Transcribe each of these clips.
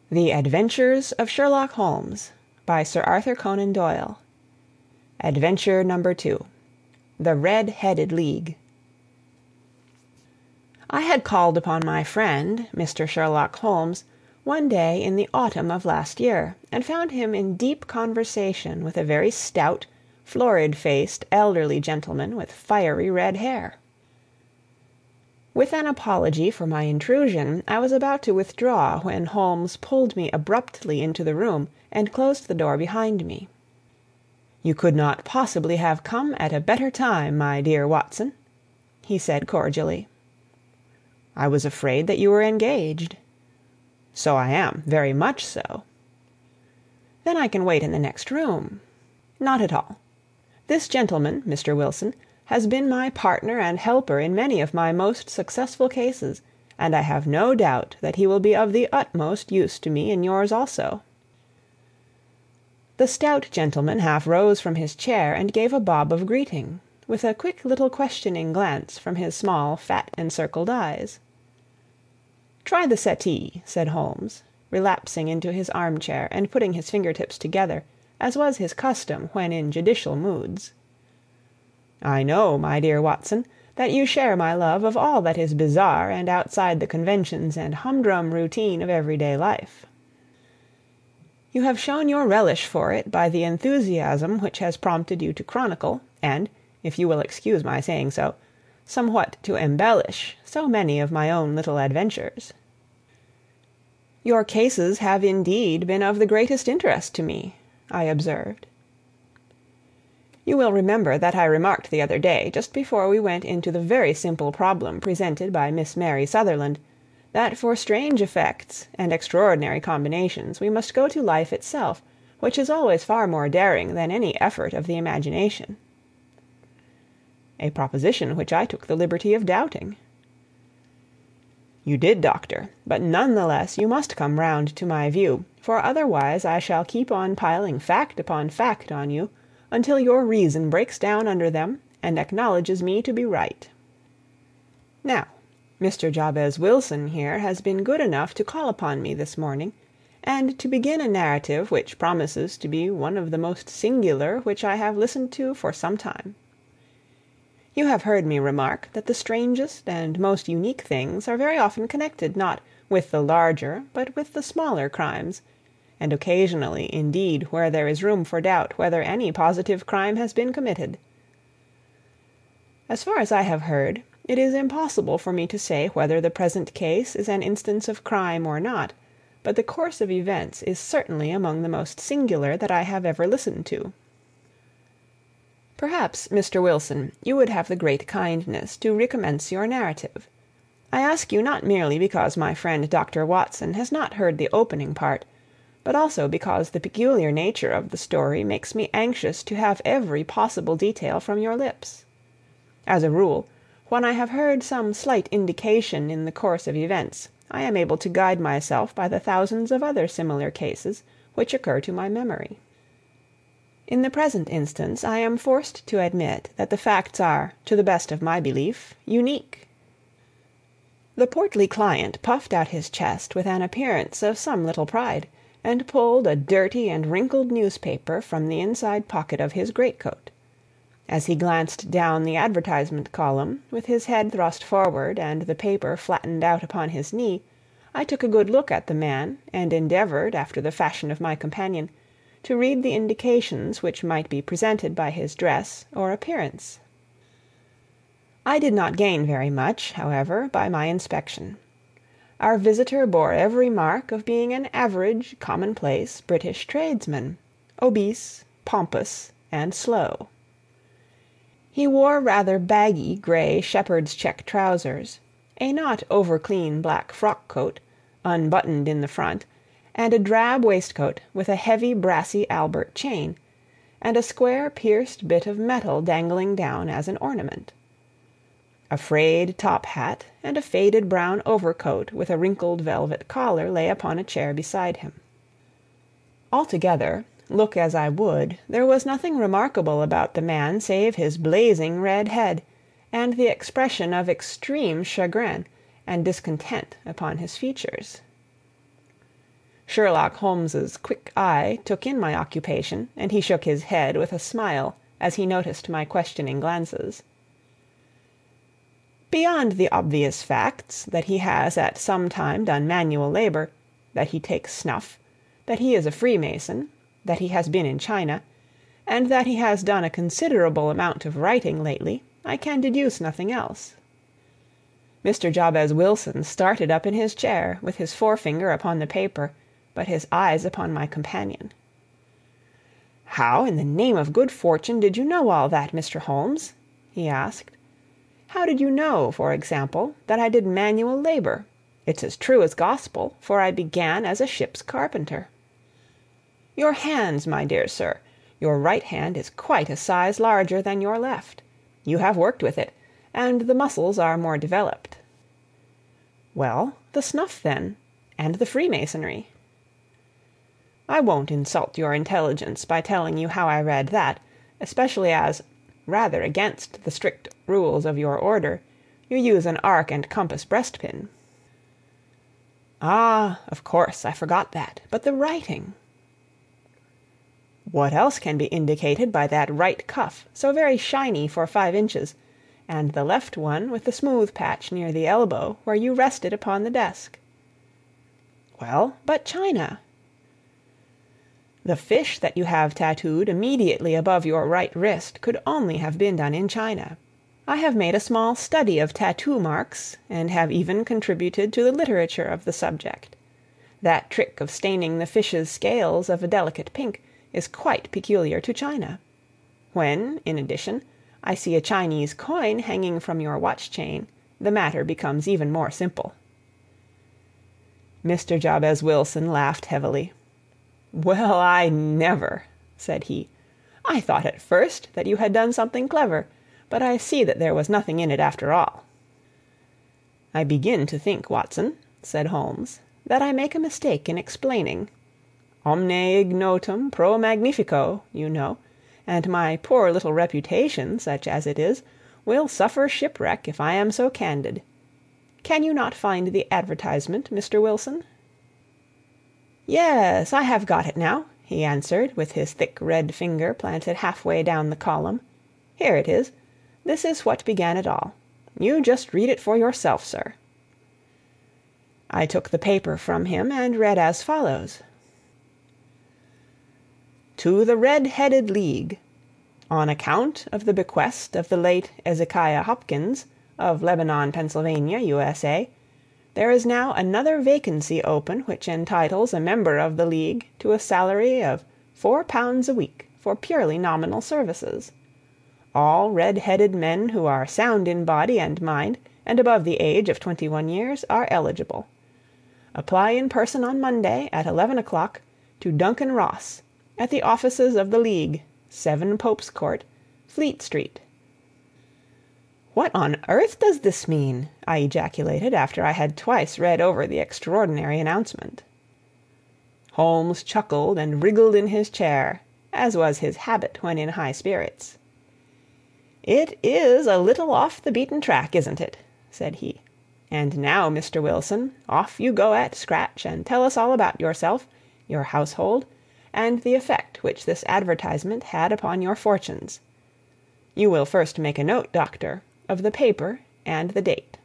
The Adventures of Sherlock Holmes by Sir Arthur Conan Doyle. Adventure number 2. The Red-Headed League. I had called upon my friend, Mr. Sherlock Holmes, one day in the autumn of last year, and found him in deep conversation with a very stout, florid-faced, elderly gentleman with fiery red hair. With an apology for my intrusion, I was about to withdraw when Holmes pulled me abruptly into the room and closed the door behind me. "You could not possibly have come at a better time, my dear Watson," he said cordially. "I was afraid that you were engaged." "So I am, very much so." "Then I can wait in the next room." "Not at all. This gentleman, Mr. Wilson, has been my partner and helper in many of my most successful cases, and I have no doubt that he will be of the utmost use to me in yours also." The stout gentleman half rose from his chair and gave a bob of greeting, with a quick little questioning glance from his small, fat, encircled eyes. "Try the settee," said Holmes, relapsing into his armchair and putting his fingertips together, as was his custom when in judicial moods. "I know, my dear Watson, that you share my love of all that is bizarre and outside the conventions and humdrum routine of everyday life. You have shown your relish for it by the enthusiasm which has prompted you to chronicle, and, if you will excuse my saying so, somewhat to embellish so many of my own little adventures. Your cases have indeed been of the greatest interest to me," I observed. You will remember that I remarked the other day, just before we went into the very simple problem presented by Miss Mary Sutherland, that for strange effects and extraordinary combinations we must go to life itself, which is always far more daring than any effort of the imagination. A proposition which I took the liberty of doubting. You did, Doctor, but none the less you must come round to my view, for otherwise I shall keep on piling fact upon fact on you, until your reason breaks down under them and acknowledges me to be right. Now, Mr. Jabez Wilson here has been good enough to call upon me this morning, and to begin a narrative which promises to be one of the most singular which I have listened to for some time. You have heard me remark that the strangest and most unique things are very often connected not with the larger but with the smaller crimes, and occasionally, indeed, where there is room for doubt whether any positive crime has been committed. As far as I have heard, it is impossible for me to say whether the present case is an instance of crime or not, but the course of events is certainly among the most singular that I have ever listened to. Perhaps, Mr. Wilson, you would have the great kindness to recommence your narrative. I ask you not merely because my friend Dr. Watson has not heard the opening part, but also because the peculiar nature of the story makes me anxious to have every possible detail from your lips. As a rule, when I have heard some slight indication in the course of events, I am able to guide myself by the thousands of other similar cases which occur to my memory. In the present instance, I am forced to admit that the facts are, to the best of my belief, unique. The portly client puffed out his chest with an appearance of some little pride, and pulled a dirty and wrinkled newspaper from the inside pocket of his greatcoat. As he glanced down the advertisement column, with his head thrust forward and the paper flattened out upon his knee, I took a good look at the man, and endeavored, after the fashion of my companion, to read the indications which might be presented by his dress or appearance. I did not gain very much, however, by my inspection. Our visitor bore every mark of being an average, commonplace British tradesman, obese, pompous, and slow. He wore rather baggy grey shepherd's check trousers, a not over-clean black frock-coat, unbuttoned in the front, and a drab waistcoat with a heavy brassy Albert chain, and a square pierced bit of metal dangling down as an ornament. A frayed top hat and a faded brown overcoat with a wrinkled velvet collar lay upon a chair beside him. Altogether, look as I would, there was nothing remarkable about the man save his blazing red head, and the expression of extreme chagrin and discontent upon his features. Sherlock Holmes's quick eye took in my occupation, and he shook his head with a smile as he noticed my questioning glances. Beyond the obvious facts that he has at some time done manual labor, that he takes snuff, that he is a Freemason, that he has been in China, and that he has done a considerable amount of writing lately, I can deduce nothing else." Mr. Jabez Wilson started up in his chair, with his forefinger upon the paper, but his eyes upon my companion. "How, in the name of good fortune, did you know all that, Mr. Holmes?" he asked. "How did you know, for example, that I did manual labor? It's as true as gospel, for I began as a ship's carpenter." "Your hands, my dear sir. Your right hand is quite a size larger than your left. You have worked with it, and the muscles are more developed." "Well, the snuff, then, and the Freemasonry." "I won't insult your intelligence by telling you how I read that, especially as, rather against the strict rules of your order, you use an arc and compass breastpin." "Ah, of course, I forgot that. But the writing?" "What else can be indicated by that right cuff, so very shiny for 5 inches, and the left one with the smooth patch near the elbow where you rest it upon the desk?" "Well, but China?" "The fish that you have tattooed immediately above your right wrist could only have been done in China. I have made a small study of tattoo marks, and have even contributed to the literature of the subject. That trick of staining the fish's scales of a delicate pink is quite peculiar to China. When, in addition, I see a Chinese coin hanging from your watch-chain, the matter becomes even more simple." Mr. Jabez Wilson laughed heavily. "Well, I never!" said he. "I thought at first that you had done something clever, but I see that there was nothing in it after all." "I begin to think, Watson," said Holmes, "that I make a mistake in explaining. Omne ignotum pro magnifico, you know, and my poor little reputation, such as it is, will suffer shipwreck if I am so candid. Can you not find the advertisement, Mr. Wilson?" "Yes, I have got it now," he answered, with his thick red finger planted halfway down the column. "Here it is. This is what began it all. You just read it for yourself, sir." I took the paper from him and read as follows: "To the Red-Headed League. On account of the bequest of the late Ezekiah Hopkins, of Lebanon, Pennsylvania, USA, there is now another vacancy open which entitles a member of the League to a salary of £4 a week for purely nominal services. All red-headed men who are sound in body and mind and above the age of 21 years are eligible. Apply in person on Monday at 11 o'clock to Duncan Ross, at the offices of the League, 7 Pope's Court, Fleet Street." "What on earth does this mean?" I ejaculated after I had twice read over the extraordinary announcement. Holmes chuckled and wriggled in his chair, as was his habit when in high spirits. "It is a little off the beaten track, isn't it?" said he. "And now, Mr. Wilson, off you go at scratch and tell us all about yourself, your household, and the effect which this advertisement had upon your fortunes. You will first make a note, Doctor, of the paper and the date."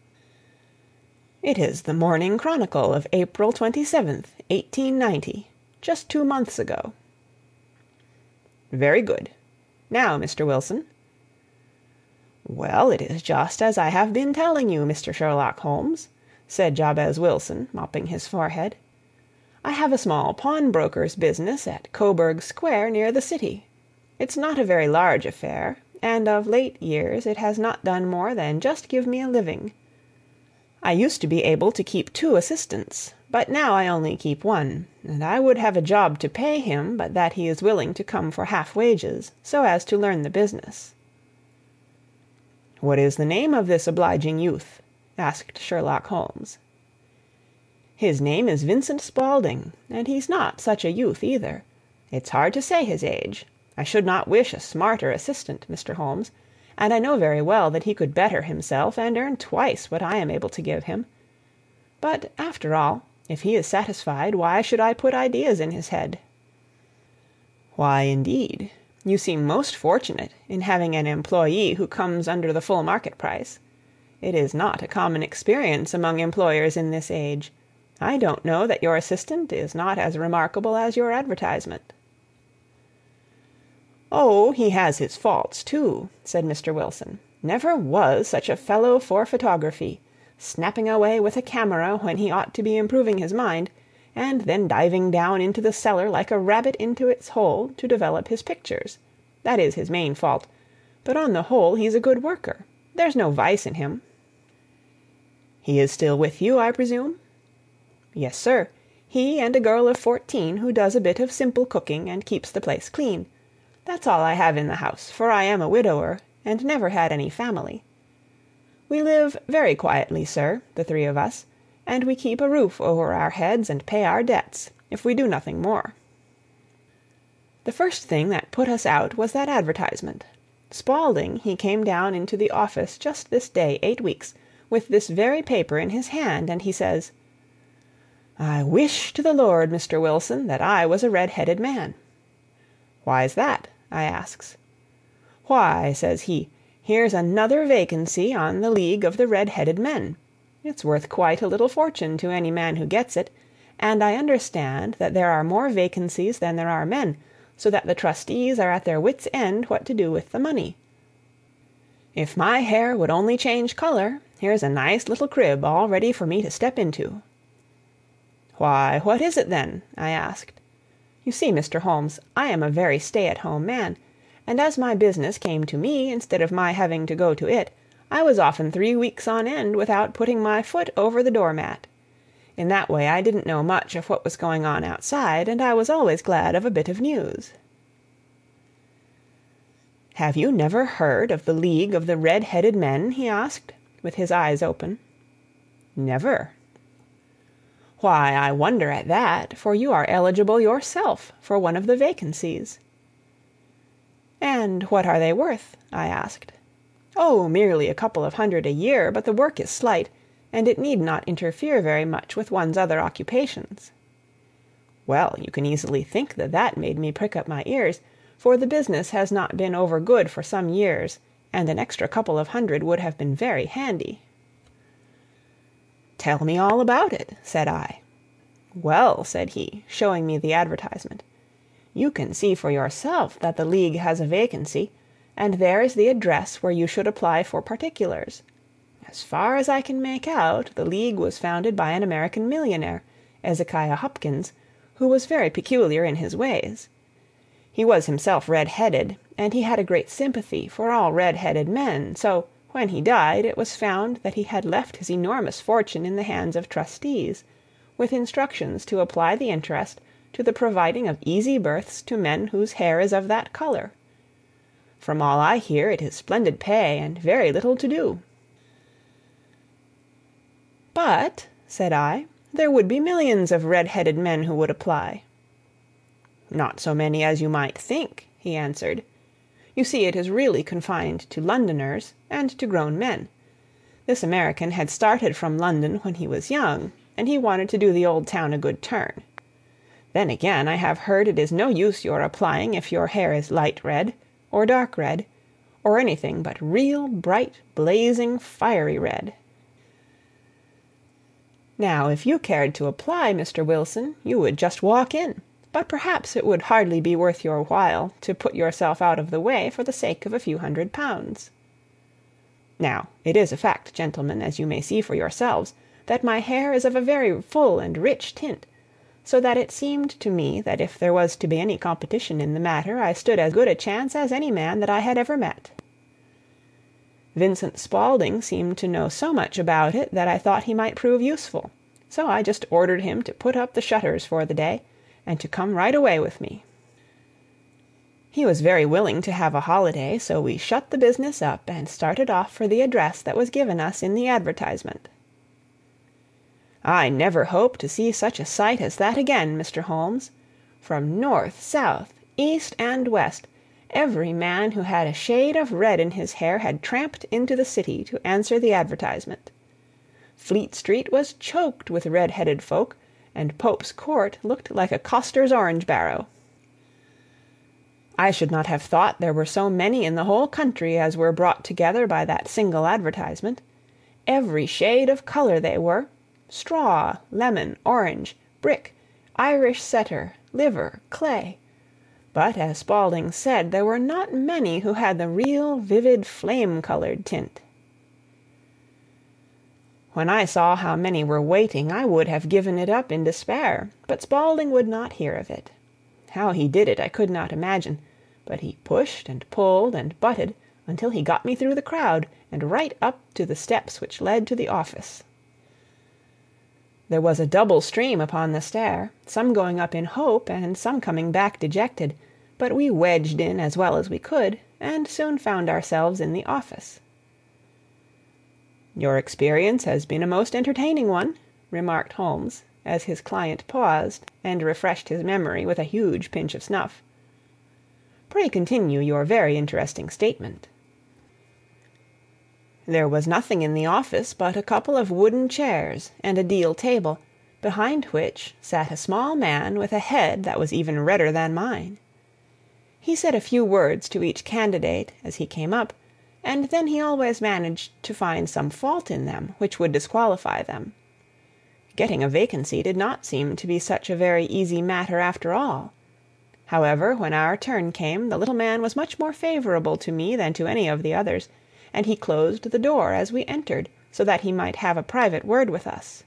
"It is the Morning Chronicle of April 27th, 1890, just 2 months ago." "Very good. Now, Mr. Wilson." "Well, it is just as I have been telling you, Mr. Sherlock Holmes," said Jabez Wilson, mopping his forehead. "I have a small pawnbroker's business at Coburg Square, near the city. It's not a very large affair, and of late years it has not done more than just give me a living. I used to be able to keep 2 assistants, but now I only keep 1, and I would have a job to pay him but that he is willing to come for half wages, so as to learn the business." "What is the name of this obliging youth?" asked Sherlock Holmes. "His name is Vincent Spaulding, and he's not such a youth either. It's hard to say his age. I should not wish a smarter assistant, Mr. Holmes, and I know very well that he could better himself and earn twice what I am able to give him. But, after all, If he is satisfied, why should I put ideas in his head?" "Why, indeed? You seem most fortunate in having an employee who comes under the full market price. It is not a common experience among employers in this age. I don't know that your assistant is not as remarkable as your advertisement." "Oh, he has his faults, too," said Mr. Wilson. "Never was such a fellow for photography, snapping away with a camera when he ought to be improving his mind, and then diving down into the cellar like a rabbit into its hole to develop his pictures. That is his main fault, but on the whole he's a good worker. There's no vice in him." "He is still with you, I presume?" "Yes, sir. He and a girl of 14 who does a bit of simple cooking and keeps the place clean. That's all I have in the house, for I am a widower and never had any family. We live very quietly, sir, the three of us, and we keep a roof over our heads and pay our debts, if we do nothing more." The first thing that put us out was that advertisement. Spaulding, he came down into the office just this day 8 weeks, with this very paper in his hand, and he says, "I wish to the Lord, Mr. Wilson, that I was a red-headed man." "Why's that?" I asks. "Why," says he, "here's another vacancy on the League of the Red-Headed Men. It's worth quite a little fortune to any man who gets it, and I understand that there are more vacancies than there are men, so that the trustees are at their wits' end what to do with the money. If my hair would only change color, here's a nice little crib all ready for me to step into." "Why, what is it then?" I asked. You see, Mr. Holmes, I am a very stay-at-home man, and as my business came to me instead of my having to go to it, I was often 3 weeks on end without putting my foot over the doormat. In that way I didn't know much of what was going on outside, and I was always glad of a bit of news." "Have you never heard of the League of the Red-Headed Men?" he asked, with his eyes open. "Never." "Why, I wonder at that, for you are eligible yourself for one of the vacancies." "And what are they worth?" I asked. "Oh, merely a couple of hundred a year, but the work is slight, and it need not interfere very much with one's other occupations." Well, you can easily think that that made me prick up my ears, for the business has not been over good for some years, and an extra couple of hundred would have been very handy. "Tell me all about it," said I. "Well," said he, showing me the advertisement, "you can see for yourself that the League has a vacancy, and there is the address where you should apply for particulars. As far as I can make out, the League was founded by an American millionaire, Ezekiah Hopkins, who was very peculiar in his ways. He was himself red-headed, and he had a great sympathy for all red-headed men, so when he died it was found that he had left his enormous fortune in the hands of trustees, with instructions to apply the interest to the providing of easy berths to men whose hair is of that color. From all I hear, it is splendid pay and very little to do." "But," said I, "there would be millions of red-headed men who would apply." "Not so many as you might think," he answered. "You see, it is really confined to Londoners and to grown men. This American had started from London when he was young, and he wanted to do the old town a good turn. Then again, I have heard it is no use your applying if your hair is light red, or dark red, or anything but real bright, blazing, fiery red. Now, if you cared to apply, Mr. Wilson, you would just walk in, but perhaps it would hardly be worth your while to put yourself out of the way for the sake of a few £100. Now, it is a fact, gentlemen, as you may see for yourselves, that my hair is of a very full and rich tint, so that it seemed to me that if there was to be any competition in the matter, I stood as good a chance as any man that I had ever met. Vincent Spaulding seemed to know so much about it that I thought he might prove useful, so I just ordered him to put up the shutters for the day, and to come right away with me. He was very willing to have a holiday, so we shut the business up and started off for the address that was given us in the advertisement. I never hope to see such a sight as that again, Mr. Holmes. From north, south, east, and west, every man who had a shade of red in his hair had tramped into the city to answer the advertisement. Fleet Street was choked with red-headed folk, and Pope's Court looked like a coster's orange barrow. I should not have thought there were so many in the whole country as were brought together by that single advertisement. Every shade of colour they were: straw, lemon, orange, brick, Irish setter, liver, clay. But, as Spaulding said, there were not many who had the real vivid flame-coloured tint. When I saw how many were waiting, I would have given it up in despair, but Spaulding would not hear of it. How he did it I could not imagine, but he pushed and pulled and butted until he got me through the crowd and right up to the steps which led to the office. There was a double stream upon the stair, some going up in hope and some coming back dejected, but we wedged in as well as we could, and soon found ourselves in the office. "Your experience has been a most entertaining one," remarked Holmes, as his client paused and refreshed his memory with a huge pinch of snuff. "Pray continue your very interesting statement." There was nothing in the office but a couple of wooden chairs and a deal table, behind which sat a small man with a head that was even redder than mine. He said a few words to each candidate as he came up, and then he always managed to find some fault in them which would disqualify them. Getting a vacancy did not seem to be such a very easy matter after all. However, when our turn came, the little man was much more favourable to me than to any of the others, and he closed the door as we entered, so that he might have a private word with us.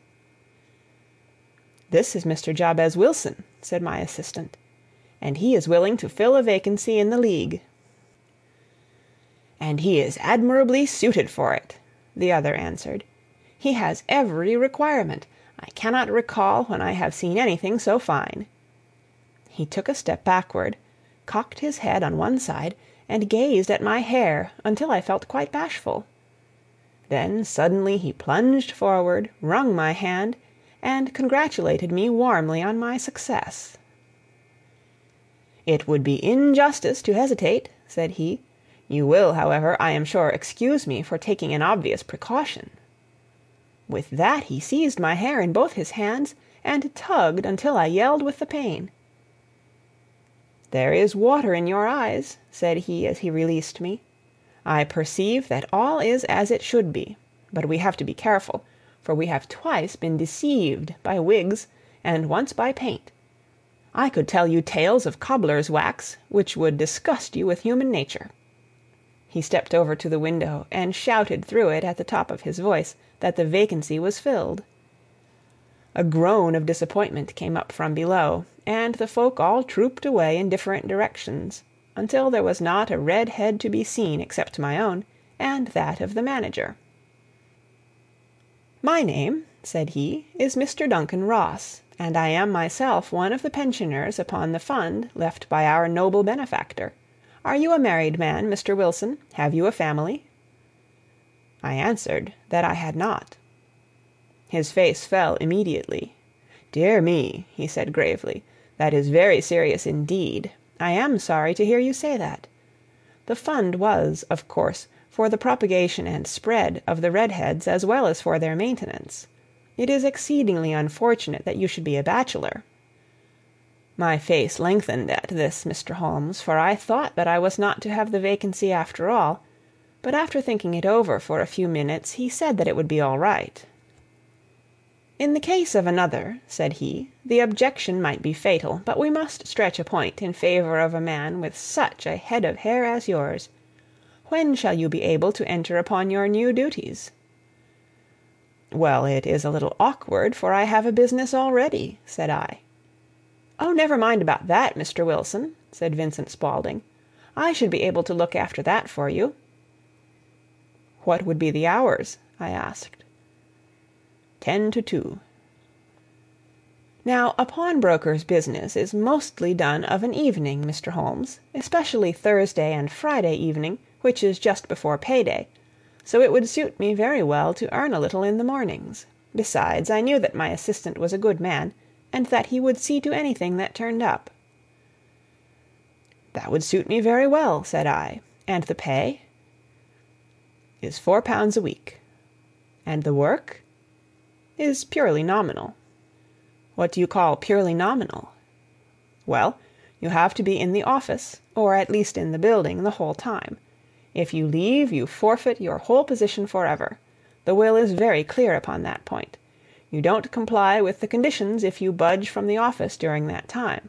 "This is Mr. Jabez Wilson," said my assistant, "and he is willing to fill a vacancy in the League." "And he is admirably suited for it," the other answered. "He has every requirement. I cannot recall when I have seen anything so fine." He took a step backward, cocked his head on one side, and gazed at my hair until I felt quite bashful. Then suddenly he plunged forward, wrung my hand, and congratulated me warmly on my success. "It would be injustice to hesitate," said he. "You will, however, I am sure, excuse me for taking an obvious precaution." With that he seized my hair in both his hands and tugged until I yelled with the pain. "There is water in your eyes," said he as he released me. "I perceive that all is as it should be, but we have to be careful, for we have twice been deceived by wigs and once by paint. I could tell you tales of cobbler's wax which would disgust you with human nature." He stepped over to the window and shouted through it at the top of his voice that the vacancy was filled. A groan of disappointment came up from below, and the folk all trooped away in different directions, until there was not a red head to be seen except my own, and that of the manager. "My name," said he, "is Mr. Duncan Ross, and I am myself one of the pensioners upon the fund left by our noble benefactor. Are you a married man, Mr. Wilson? Have you a family?" I answered that I had not. His face fell immediately. "Dear me," he said gravely, "that is very serious indeed. I am sorry to hear you say that. The fund was, of course, for the propagation and spread of the Redheads as well as for their maintenance. It is exceedingly unfortunate that you should be a bachelor." My face lengthened at this, Mr. Holmes, for I thought that I was not to have the vacancy after all, but after thinking it over for a few minutes he said that it would be all right. "In the case of another," said he, "the objection might be fatal, but we must stretch a point in favor of a man with such a head of hair as yours. When shall you be able to enter upon your new duties?" "Well, it is a little awkward, for I have a business already," said I. "Oh, never mind about that, Mr. Wilson," said Vincent Spaulding. "I should be able to look after that for you." "What would be the hours?" I asked. 10 to 2. Now, a pawnbroker's business is mostly done of an evening, Mr. Holmes, especially Thursday and Friday evening, which is just before payday, so it would suit me very well to earn a little in the mornings. Besides, I knew that my assistant was a good man, and that he would see to anything that turned up. "That would suit me very well," said I. "And the pay?" "Is £4 a week." "And the work?" "Is purely nominal." What do you call purely nominal? Well, you have to be in the office, or at least in the building, the whole time. If you leave, you forfeit your whole position forever. The will is very clear upon that point. You don't comply with the conditions if you budge from the office during that time.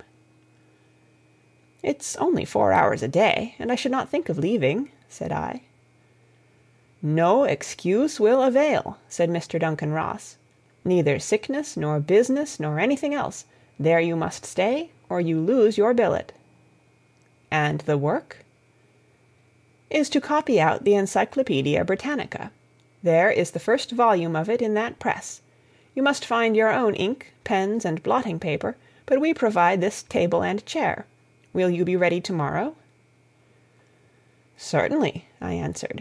It's only 4 hours a day, and I should not think of leaving, said I. No excuse will avail, said Mr. Duncan Ross. Neither sickness, nor business, nor anything else. There you must stay, or you lose your billet. And the work? Is to copy out the Encyclopaedia Britannica. There is the first volume of it in that press. You must find your own ink, pens, and blotting paper, but we provide this table and chair. Will you be ready tomorrow? Certainly, I answered.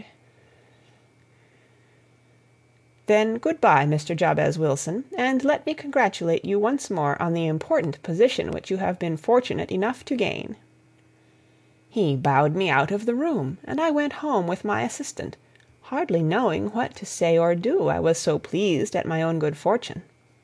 Then good-bye, Mr. Jabez Wilson, and let me congratulate you once more on the important position which you have been fortunate enough to gain. He bowed me out of the room, and I went home with my assistant, hardly knowing what to say or do, I was so pleased at my own good fortune.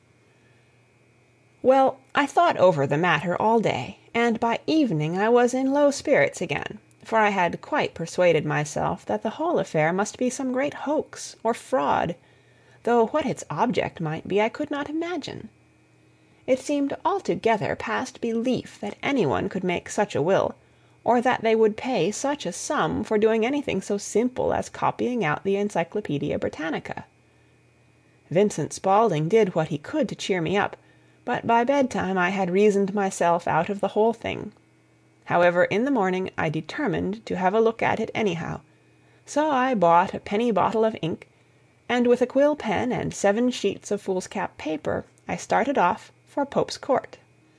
Well, I thought over the matter all day, and by evening I was in low spirits again, for I had quite persuaded myself that the whole affair must be some great hoax or fraud, though what its object might be I could not imagine. It seemed altogether past belief that anyone could make such a will, or that they would pay such a sum for doing anything so simple as copying out the Encyclopaedia Britannica. Vincent Spaulding did what he could to cheer me up, but by bedtime I had reasoned myself out of the whole thing. However, in the morning I determined to have a look at it anyhow, so I bought a penny bottle of ink, and with a quill pen and 7 sheets of foolscap paper I started off for Pope's Court.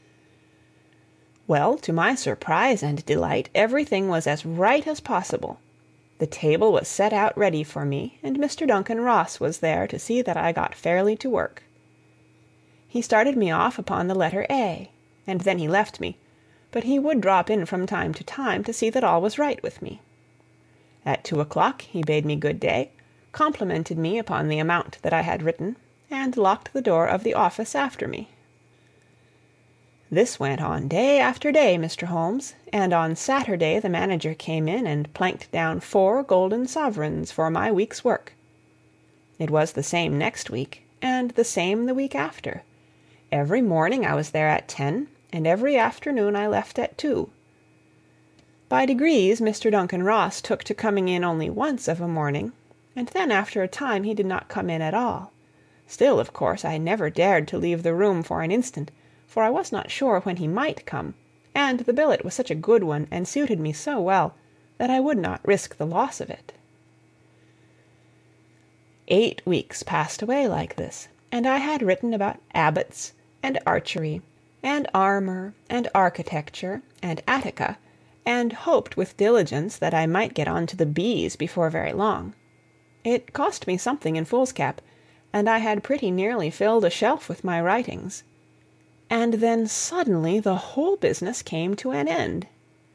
Well, to my surprise and delight, everything was as right as possible. The table was set out ready for me, and Mr. Duncan Ross was there to see that I got fairly to work. He started me off upon the letter A, and then he left me, but he would drop in from time to time to see that all was right with me. At 2 o'clock he bade me good day, complimented me upon the amount that I had written, and locked the door of the office after me. This went on day after day, Mr. Holmes, and on Saturday the manager came in and planked down 4 golden sovereigns for my week's work. It was the same next week, and the same the week after. Every morning I was there at 10, and every afternoon I left at 2. By degrees Mr. Duncan Ross took to coming in only once of a morning, and then after a time he did not come in at all. Still, of course, I never dared to leave the room for an instant, for I was not sure when he might come, and the billet was such a good one and suited me so well that I would not risk the loss of it. 8 weeks passed away like this, and I had written about abbots, and archery, and armour, and architecture, and Attica, and hoped with diligence that I might get on to the bees before very long. It cost me something in foolscap, and I had pretty nearly filled a shelf with my writings. And then suddenly the whole business came to an end.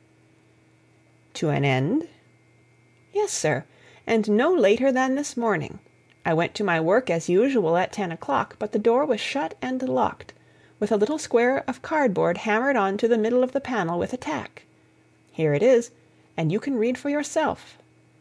To an end? Yes, sir, and no later than this morning. I went to my work as usual at 10 o'clock, but the door was shut and locked, with a little square of cardboard hammered on to the middle of the panel with a tack. Here it is, and you can read for yourself.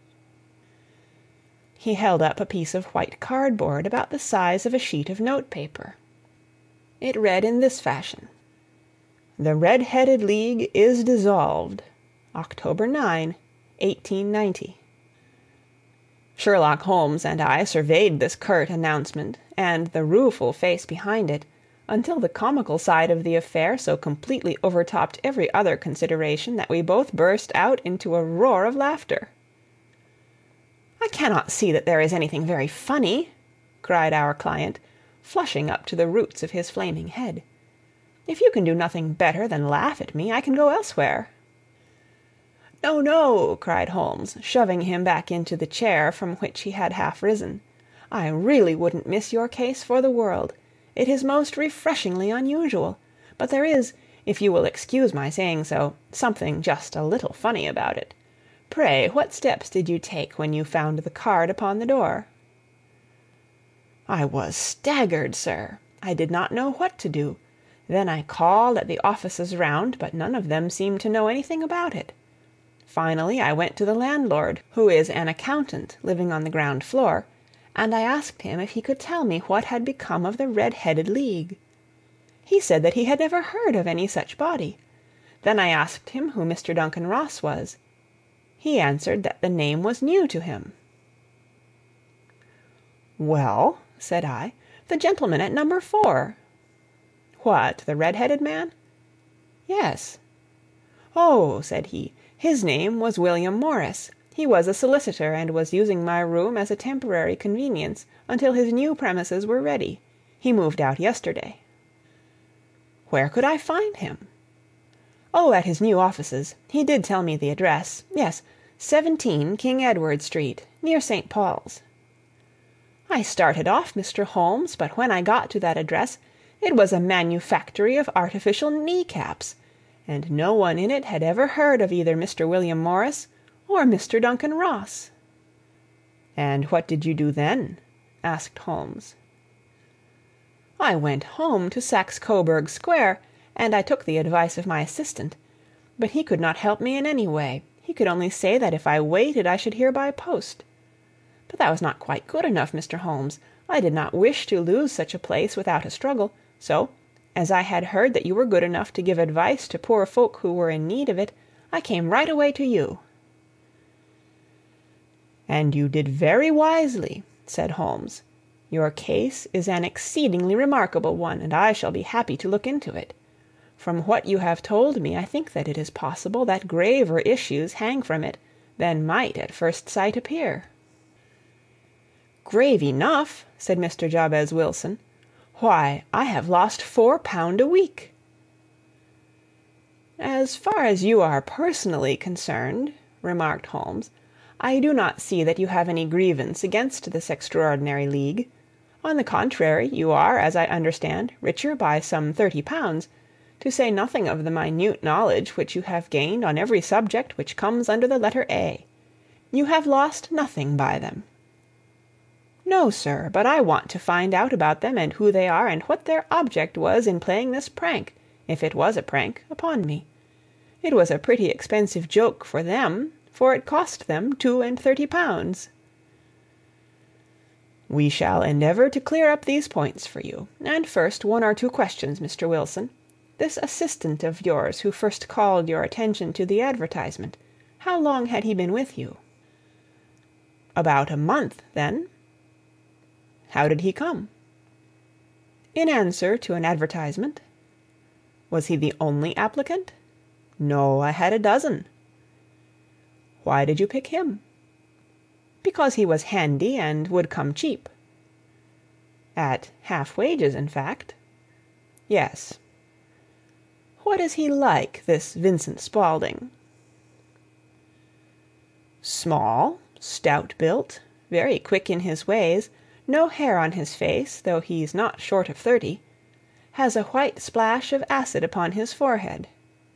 He held up a piece of white cardboard about the size of a sheet of notepaper. It read in this fashion: "The Red-Headed League is dissolved. October 9, 1890." Sherlock Holmes and I surveyed this curt announcement, and the rueful face behind it, until the comical side of the affair so completely overtopped every other consideration that we both burst out into a roar of laughter. "I cannot see that there is anything very funny," cried our client, flushing up to the roots of his flaming head. "If you can do nothing better than laugh at me, I can go elsewhere." "No, no," cried Holmes, shoving him back into the chair from which he had half risen. "I really wouldn't miss your case for the world. It is most refreshingly unusual, but there is, if you will excuse my saying so, something just a little funny about it. Pray, what steps did you take when you found the card upon the door?" "I was staggered, sir. I did not know what to do. Then I called at the offices round, but none of them seemed to know anything about it. Finally I went to the landlord, who is an accountant living on the ground floor, and I asked him if he could tell me what had become of the Red-headed League. He said that he had never heard of any such body. Then I asked him who Mr. Duncan Ross was. He answered that the name was new to him. "Well," said I, "the gentleman at number 4." "What, the red-headed man?" "Yes." "Oh," said he, "his name was William Morris. He was a solicitor, and was using my room as a temporary convenience until his new premises were ready. He moved out yesterday." "Where could I find him?" "Oh, at his new offices. He did tell me the address. Yes, 17 King Edward Street, near St. Paul's." I started off, Mr. Holmes, but when I got to that address, it was a manufactory of artificial knee-caps, and no one in it had ever heard of either Mr. William Morris or Mr. Duncan Ross. "And what did you do then?" asked Holmes. "I went home to Saxe Coburg Square, and I took the advice of my assistant. But he could not help me in any way. He could only say that if I waited I should hear by post. But that was not quite good enough, Mr. Holmes. I did not wish to lose such a place without a struggle, so, as I had heard that you were good enough to give advice to poor folk who were in need of it, I came right away to you." "And you did very wisely," said Holmes. "Your case is an exceedingly remarkable one, and I shall be happy to look into it. From what you have told me, I think that it is possible that graver issues hang from it than might at first sight appear." "Grave enough," said Mr. Jabez Wilson. "Why, I have lost £4 a week." "As far as you are personally concerned," remarked Holmes, "I do not see that you have any grievance against this extraordinary league. On the contrary, you are, as I understand, richer by some £30, to say nothing of the minute knowledge which you have gained on every subject which comes under the letter A. You have lost nothing by them." "No, sir, but I want to find out about them, and who they are, and what their object was in playing this prank, if it was a prank, upon me. It was a pretty expensive joke for them, for it cost them £32. "We shall endeavor to clear up these points for you. And first, one or two questions, Mr. Wilson. This assistant of yours who first called your attention to the advertisement, how long had he been with you?" "About a month, then." "How did he come?" "In answer to an advertisement." "Was he the only applicant?" "No, I had a dozen." "Why did you pick him?" "Because he was handy and would come cheap." "At half wages, in fact?" "Yes." "What is he like, this Vincent Spaulding?" "Small, stout-built, very quick in his ways, no hair on his face, though he's not short of 30. Has a white splash of acid upon his forehead."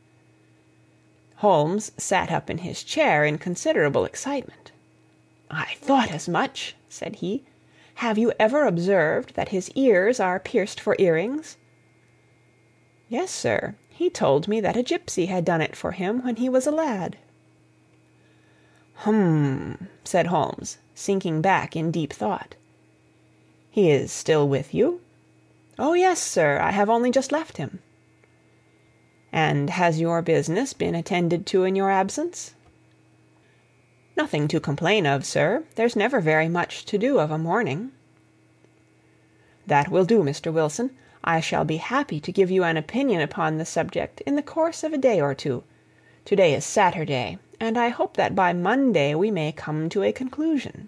Holmes sat up in his chair in considerable excitement. "I thought as much," said he. "Have you ever observed that his ears are pierced for earrings?" "Yes, sir. He told me that a gipsy had done it for him when he was a lad." "Hum," said Holmes, sinking back in deep thought. "He is still with you?" "Oh, yes, sir. I have only just left him." "And has your business been attended to in your absence?" "Nothing to complain of, sir. There's never very much to do of a morning." "That will do, Mr. Wilson. I shall be happy to give you an opinion upon the subject in the course of a day or two. To-day is Saturday, and I hope that by Monday we may come to a conclusion."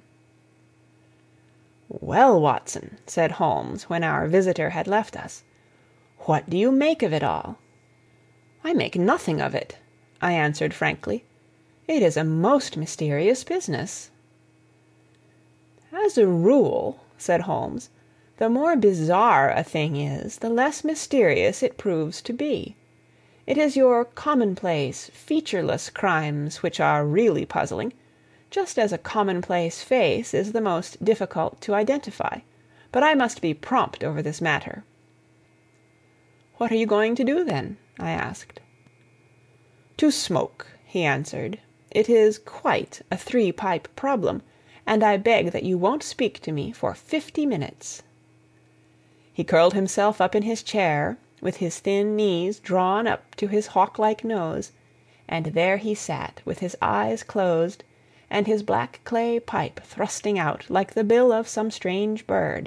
"Well, Watson," said Holmes, when our visitor had left us, "what do you make of it all?" "I make nothing of it," I answered frankly. "It is a most mysterious business." "As a rule," said Holmes, "the more bizarre a thing is, the less mysterious it proves to be. It is your commonplace, featureless crimes which are really puzzling, just as a commonplace face is the most difficult to identify. But I must be prompt over this matter." "What are you going to do, then?" I asked. "To smoke," he answered. "It is quite a three-pipe problem, and I beg that you won't speak to me for 50 minutes." He curled himself up in his chair, with his thin knees drawn up to his hawk-like nose, and there he sat with his eyes closed, and his black clay pipe thrusting out like the bill of some strange bird.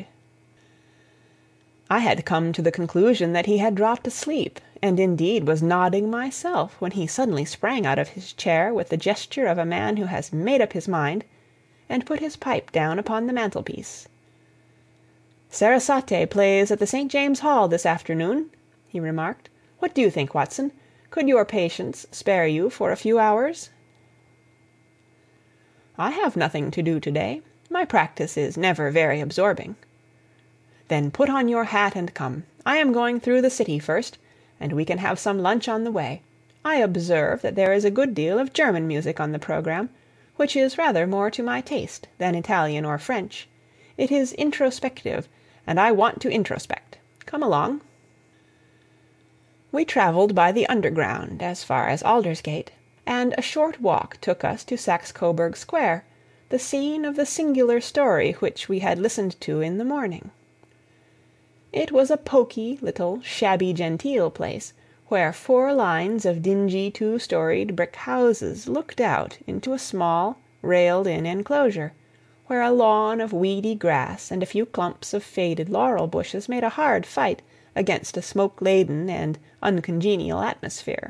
I had come to the conclusion that he had dropped asleep, and indeed was nodding myself, when he suddenly sprang out of his chair with the gesture of a man who has made up his mind, and put his pipe down upon the mantelpiece. "Sarasate plays at the St. James Hall this afternoon," he remarked. "What do you think, Watson? Could your patients spare you for a few hours?" "I have nothing to do to-day. My practice is never very absorbing." "Then put on your hat and come. I am going through the city first, and we can have some lunch on the way. I observe that there is a good deal of German music on the programme, which is rather more to my taste than Italian or French. It is introspective, and I want to introspect. Come along." We travelled by the Underground as far as Aldersgate, and a short walk took us to Saxe Coburg Square, the scene of the singular story which we had listened to in the morning. It was a poky little shabby-genteel place, where 4 lines of dingy 2-storied brick houses looked out into a small, railed-in enclosure, where a lawn of weedy grass and a few clumps of faded laurel bushes made a hard fight against a smoke-laden and uncongenial atmosphere.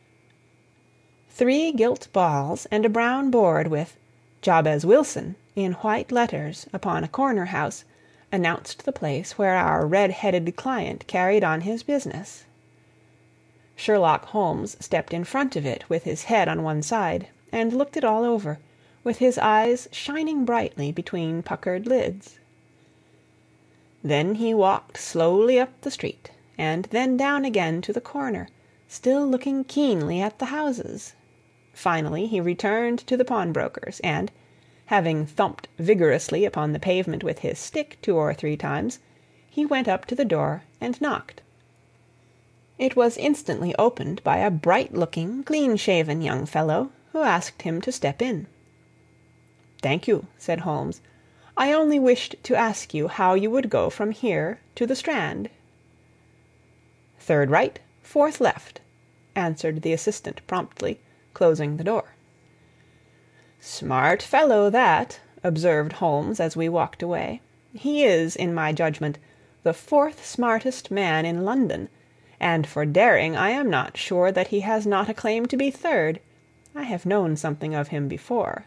3 gilt balls and a brown board with "Jabez Wilson" in white letters upon a corner house announced the place where our red-headed client carried on his business. Sherlock Holmes stepped in front of it with his head on one side, and looked it all over, with his eyes shining brightly between puckered lids. Then he walked slowly up the street, and then down again to the corner, still looking keenly at the houses. Finally he returned to the pawnbroker's, and, having thumped vigorously upon the pavement with his stick 2 or 3 times, he went up to the door and knocked. It was instantly opened by a bright-looking, clean-shaven young fellow, who asked him to step in. "Thank you," said Holmes. "I only wished to ask you how you would go from here to the Strand." "Third right, fourth left," answered the assistant promptly, closing the door. "Smart fellow, that," observed Holmes as we walked away. "He is, in my judgment, the 4th smartest man in London, and for daring I am not sure that he has not a claim to be 3rd. I have known something of him before."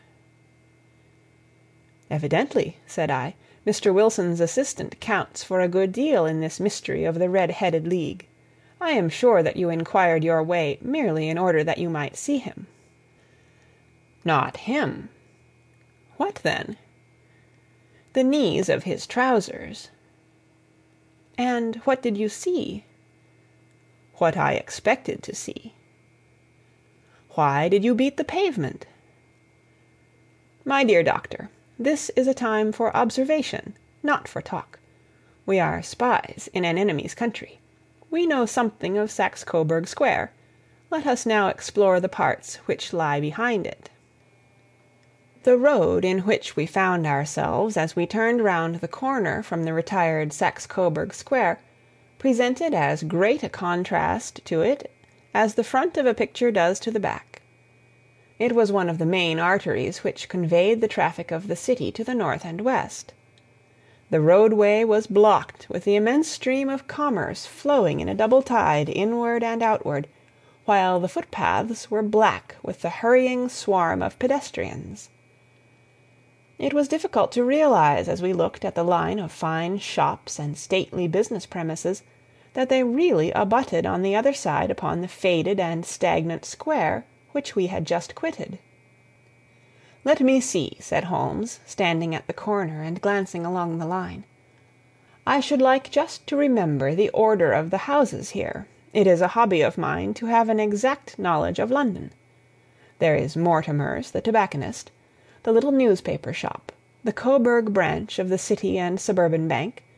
"Evidently," said I, "Mr. Wilson's assistant counts for a good deal in this mystery of the Red-headed League. I am sure that you inquired your way merely in order that you might see him." "Not him." "What then?" "The knees of his trousers." "And what did you see?" "What I expected to see." "Why did you beat the pavement?" "My dear doctor, this is a time for observation, not for talk. We are spies in an enemy's country. We know something of Saxe Coburg Square. Let us now explore the parts which lie behind it." The road in which we found ourselves as we turned round the corner from the retired Saxe Coburg Square presented as great a contrast to it as the front of a picture does to the back. It was one of the main arteries which conveyed the traffic of the city to the north and west. The roadway was blocked with the immense stream of commerce flowing in a double tide inward and outward, while the footpaths were black with the hurrying swarm of pedestrians. It was difficult to realize, as we looked at the line of fine shops and stately business premises, that they really abutted on the other side upon the faded and stagnant square which we had just quitted. "Let me see," said Holmes, standing at the corner and glancing along the line. "I should like just to remember the order of the houses here. It is a hobby of mine to have an exact knowledge of London. There is Mortimer's, the tobacconist, the little newspaper shop, the Coburg branch of the City and Suburban Bank,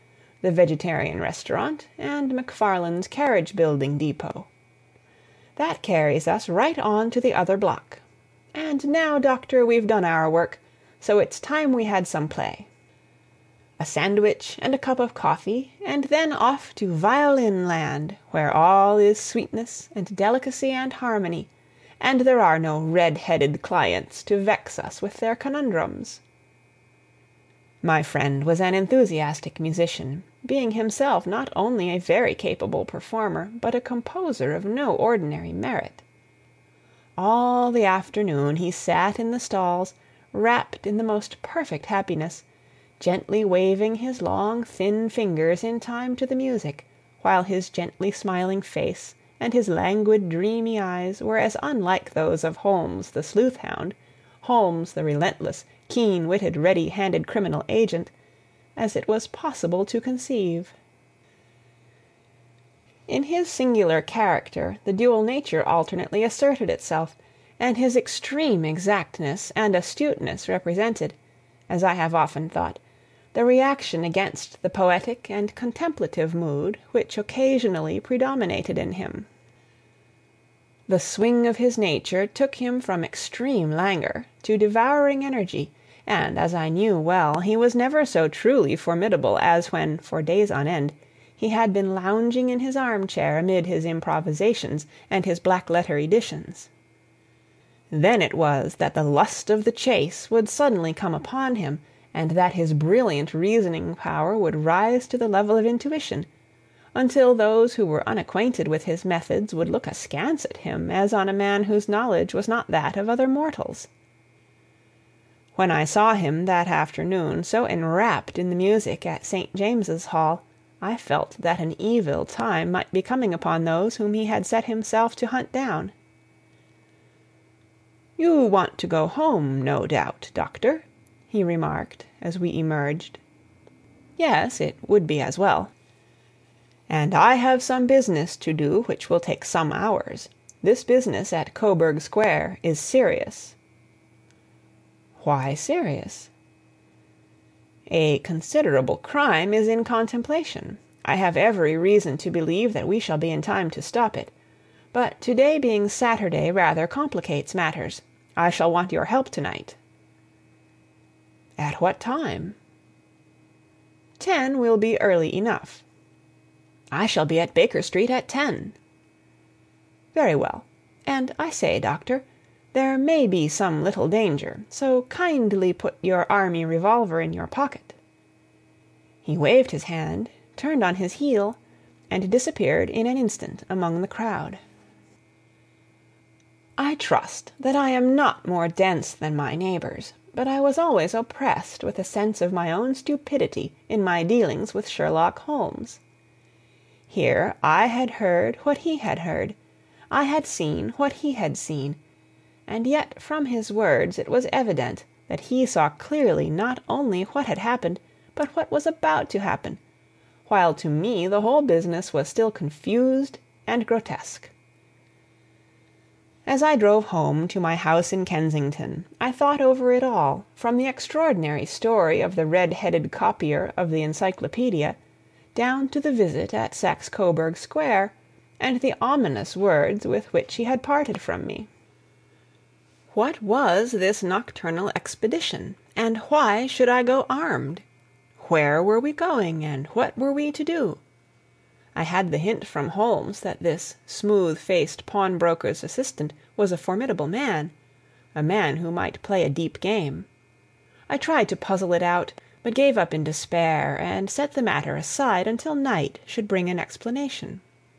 the Vegetarian Restaurant, and McFarland's Carriage Building Depot. That carries us right on to the other block. And now, Doctor, we've done our work, so it's time we had some play. A sandwich and a cup of coffee, and then off to Violin Land, where all is sweetness and delicacy and harmony, and there are no red-headed clients to vex us with their conundrums. My friend was an enthusiastic musician, being himself not only a very capable performer, but a composer of no ordinary merit. All the afternoon he sat in the stalls, wrapped in the most perfect happiness, gently waving his long, thin fingers in time to the music, while his gently smiling face and his languid, dreamy eyes were as unlike those of Holmes the sleuth-hound, Holmes the relentless, keen-witted, ready-handed criminal agent, as it was possible to conceive. In his singular character the dual nature alternately asserted itself, and his extreme exactness and astuteness represented, as I have often thought, the reaction against the poetic and contemplative mood which occasionally predominated in him. The swing of his nature took him from extreme languor to devouring energy, and, as I knew well, he was never so truly formidable as when, for days on end, he had been lounging in his armchair amid his improvisations and his black-letter editions. Then it was that the lust of the chase would suddenly come upon him, and that his brilliant reasoning power would rise to the level of intuition, until those who were unacquainted with his methods would look askance at him as on a man whose knowledge was not that of other mortals. When I saw him that afternoon so enwrapped in the music at St. James's Hall, I felt that an evil time might be coming upon those whom he had set himself to hunt down. "You want to go home, no doubt, Doctor," he remarked as we emerged. "Yes, it would be as well." "And I have some business to do which will take some hours. This business at Coburg Square is serious." "Why serious?" "A considerable crime is in contemplation. I have every reason to believe that we shall be in time to stop it. But to-day being Saturday rather complicates matters. I shall want your help tonight." "At what time?" 10 will be early enough." "I shall be at Baker Street at 10." "Very well. And I say, Doctor, there may be some little danger, so kindly put your army revolver in your pocket." He waved his hand, turned on his heel, and disappeared in an instant among the crowd. I trust that I am not more dense than my neighbors, but I was always oppressed with a sense of my own stupidity in my dealings with Sherlock Holmes. Here I had heard what he had heard, I had seen what he had seen, and yet from his words it was evident that he saw clearly not only what had happened, but what was about to happen, while to me the whole business was still confused and grotesque. As I drove home to my house in Kensington, I thought over it all, from the extraordinary story of the red-headed copier of the Encyclopaedia, down to the visit at Saxe-Coburg Square, and the ominous words with which he had parted from me. What was this nocturnal expedition, and why should I go armed? Where were we going, and what were we to do? I had the hint from Holmes that this smooth-faced pawnbroker's assistant was a formidable man, a man who might play a deep game. I tried to puzzle it out, but gave up in despair, and set the matter aside until night should bring an explanation.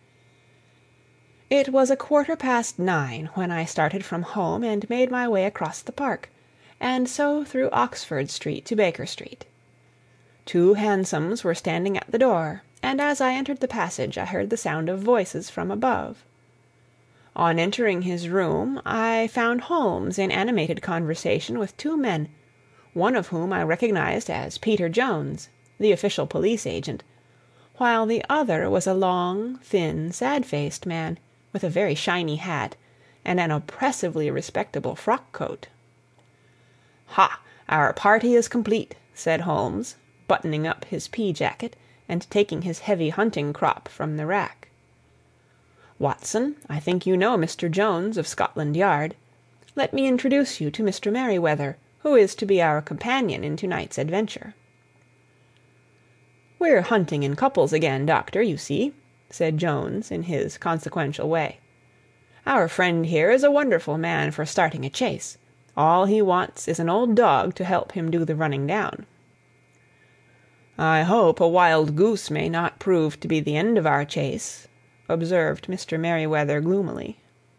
It was 9:15 when I started from home and made my way across the park, and so through Oxford Street to Baker Street. 2 hansoms were standing at the door, and as I entered the passage I heard the sound of voices from above. On entering his room I found Holmes in animated conversation with 2 men, one of whom I recognized as Peter Jones, the official police agent, while the other was a long, thin, sad-faced man, with a very shiny hat, and an oppressively respectable frock-coat. "Ha! Our party is complete," said Holmes, buttoning up his pea-jacket, and taking his heavy hunting crop from the rack. "Watson, I think you know Mr. Jones of Scotland Yard. Let me introduce you to Mr. Merryweather, who is to be our companion in to-night's adventure." "We're hunting in couples again, Doctor, you see," said Jones in his consequential way. "Our friend here is a wonderful man for starting a chase. All he wants is an old dog to help him do the running down." "I hope a wild goose may not prove to be the end of our chase," observed Mr. Merryweather gloomily.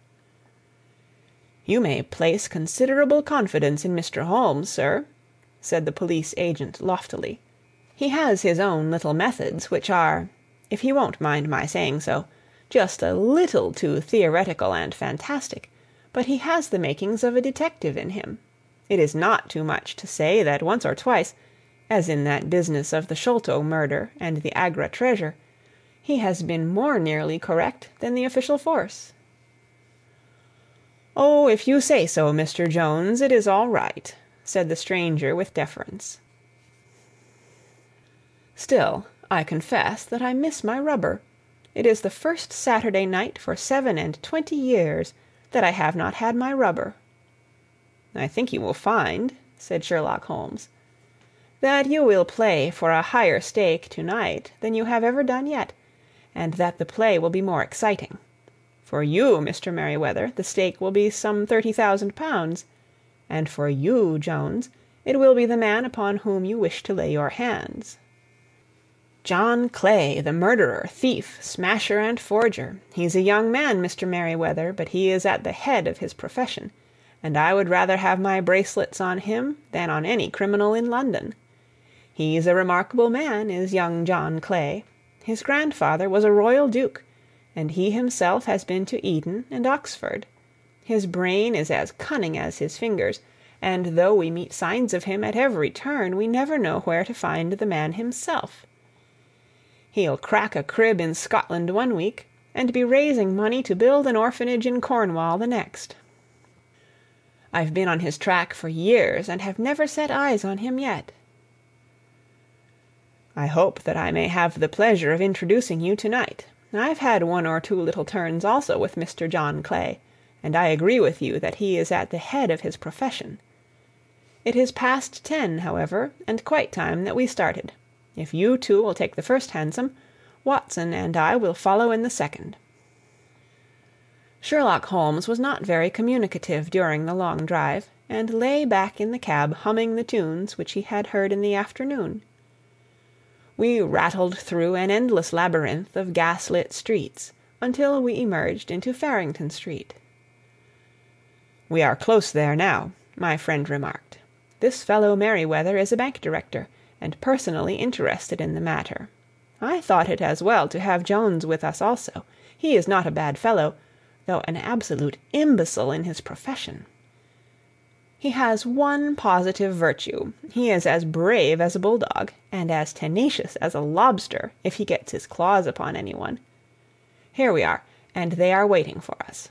"You may place considerable confidence in Mr. Holmes, sir," said the police agent loftily. "He has his own little methods, which are, if he won't mind my saying so, just a little too theoretical and fantastic, but he has the makings of a detective in him. It is not too much to say that once or twice, as in that business of the Sholto murder and the Agra treasure, he has been more nearly correct than the official force." "Oh, if you say so, Mr. Jones, it is all right," said the stranger with deference. "Still, I confess that I miss my rubber. It is the first Saturday night for 27 years that I have not had my rubber." "I think you will find," said Sherlock Holmes, "that you will play for a higher stake to-night than you have ever done yet, and that the play will be more exciting. For you, Mr. Merryweather, the stake will be some £30,000, and for you, Jones, it will be the man upon whom you wish to lay your hands. John Clay, the murderer, thief, smasher, and forger. He's a young man, Mr. Merryweather, but he is at the head of his profession, and I would rather have my bracelets on him than on any criminal in London. He's a remarkable man, is young John Clay. His grandfather was a royal duke, and he himself has been to Eton and Oxford. His brain is as cunning as his fingers, and though we meet signs of him at every turn, we never know where to find the man himself. He'll crack a crib in Scotland one week, and be raising money to build an orphanage in Cornwall the next. I've been on his track for years, and have never set eyes on him yet." "I hope that I may have the pleasure of introducing you to-night. I've had one or two little turns also with Mr. John Clay, and I agree with you that he is at the head of his profession. It is past 10, however, and quite time that we started. If you two will take the first hansom, Watson and I will follow in the second." Sherlock Holmes was not very communicative during the long drive, and lay back in the cab humming the tunes which he had heard in the afternoon. We rattled through an endless labyrinth of gas-lit streets until we emerged into Farrington Street. "We are close there now," my friend remarked. "This fellow Merryweather is a bank director, and personally interested in the matter. I thought it as well to have Jones with us also. He is not a bad fellow, though an absolute imbecile in his profession. He has one positive virtue. He is as brave as a bulldog, and as tenacious as a lobster if he gets his claws upon anyone. Here we are, and they are waiting for us."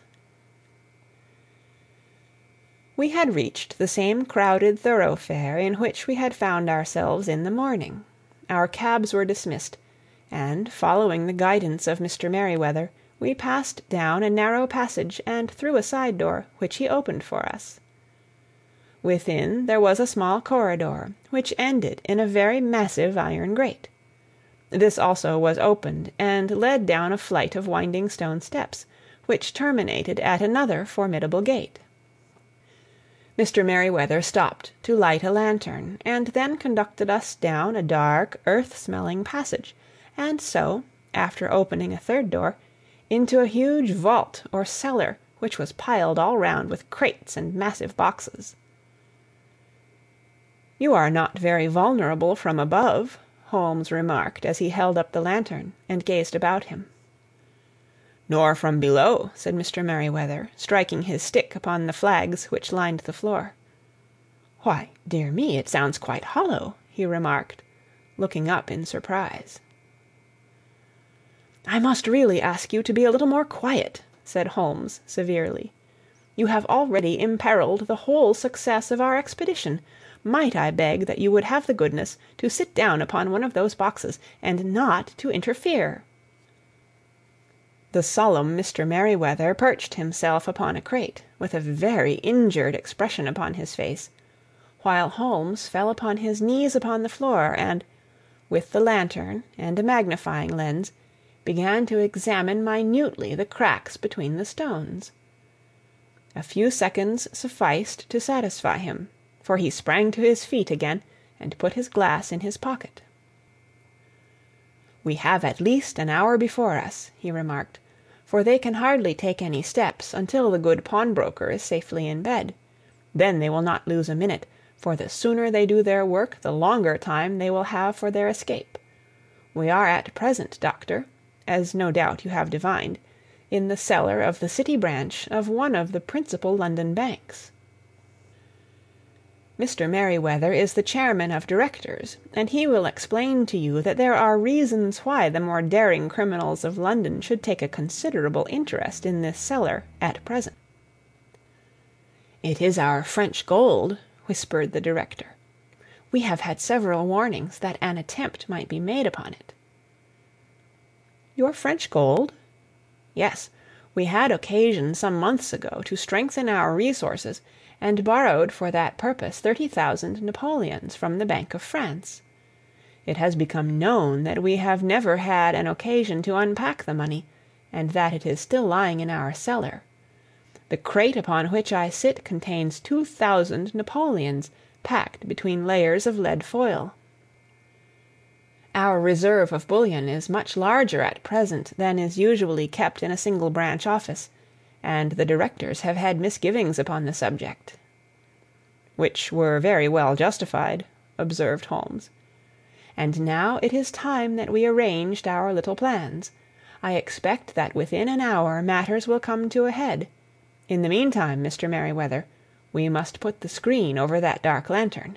We had reached the same crowded thoroughfare in which we had found ourselves in the morning. Our cabs were dismissed, and, following the guidance of Mr. Merryweather, we passed down a narrow passage and through a side door, which he opened for us. Within there was a small corridor, which ended in a very massive iron grate. This also was opened, and led down a flight of winding stone steps, which terminated at another formidable gate. Mr. Merryweather stopped to light a lantern, and then conducted us down a dark, earth-smelling passage, and so, after opening a third door, into a huge vault or cellar, which was piled all round with crates and massive boxes. "You are not very vulnerable from above," Holmes remarked as he held up the lantern and gazed about him. "Nor from below," said Mr. Merryweather, striking his stick upon the flags which lined the floor. "Why, dear me, it sounds quite hollow," he remarked, looking up in surprise. "I must really ask you to be a little more quiet," said Holmes severely. "You have already imperiled the whole success of our expedition. might I beg that you would have the goodness to sit down upon one of those boxes, and not to interfere?" The solemn Mr. Merryweather perched himself upon a crate, with a very injured expression upon his face, while Holmes fell upon his knees upon the floor, and, with the lantern and a magnifying lens, began to examine minutely the cracks between the stones. A few seconds sufficed to satisfy him, for he sprang to his feet again and put his glass in his pocket. "We have at least an hour before us," he remarked, "for they can hardly take any steps until the good pawnbroker is safely in bed. Then they will not lose a minute, for the sooner they do their work the longer time they will have for their escape. We are at present, doctor, as no doubt you have divined, in the cellar of the City branch of one of the principal London banks. Mr. Merryweather is the chairman of directors, and he will explain to you that there are reasons why the more daring criminals of London should take a considerable interest in this cellar at present." "It is our French gold," whispered the director. "We have had several warnings that an attempt might be made upon it." "Your French gold?" "Yes. We had occasion some months ago to strengthen our resources, and borrowed for that purpose 30,000 Napoleons from the Bank of France. It has become known that we have never had an occasion to unpack the money, and that it is still lying in our cellar. The crate upon which I sit contains 2,000 Napoleons packed between layers of lead foil. Our reserve of bullion is much larger at present than is usually kept in a single branch office, and the directors have had misgivings upon the subject." "Which were very well justified," observed Holmes. "And now it is time that we arranged our little plans. I expect that within an hour matters will come to a head. In the meantime, Mr. Merryweather, we must put the screen over that dark lantern."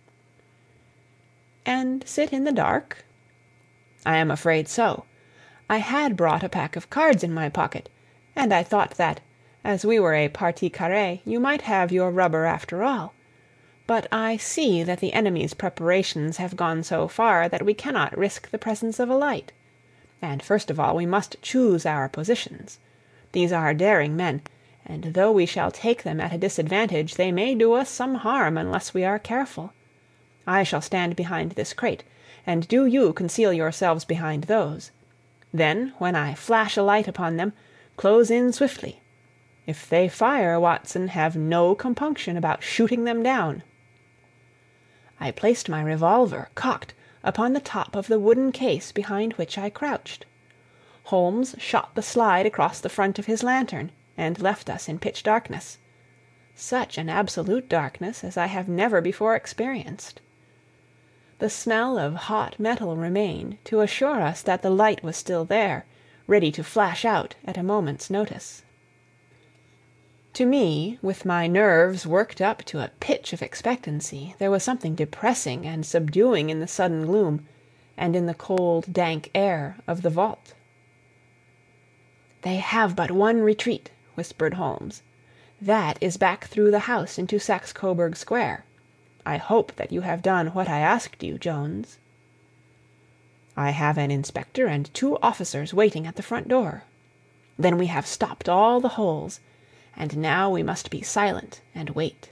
"And sit in the dark?" "I am afraid so. I had brought a pack of cards in my pocket, and I thought that, as we were a partie carrée, you might have your rubber after all. But I see that the enemy's preparations have gone so far that we cannot risk the presence of a light. And first of all we must choose our positions. These are daring men, and though we shall take them at a disadvantage, they may do us some harm unless we are careful. I shall stand behind this crate, and do you conceal yourselves behind those. Then, when I flash a light upon them, close in swiftly. If they fire, Watson, have no compunction about shooting them down." I placed my revolver, cocked, upon the top of the wooden case behind which I crouched. Holmes shot the slide across the front of his lantern, and left us in pitch darkness. Such an absolute darkness as I have never before experienced. The smell of hot metal remained to assure us that the light was still there, ready to flash out at a moment's notice. To me, with my nerves worked up to a pitch of expectancy, there was something depressing and subduing in the sudden gloom, and in the cold, dank air of the vault. "They have but one retreat," whispered Holmes. "That is back through the house into Saxe Coburg Square. I hope that you have done what I asked you, Jones." "I have an inspector and 2 officers waiting at the front door." "Then we have stopped all the holes. And now we must be silent and wait."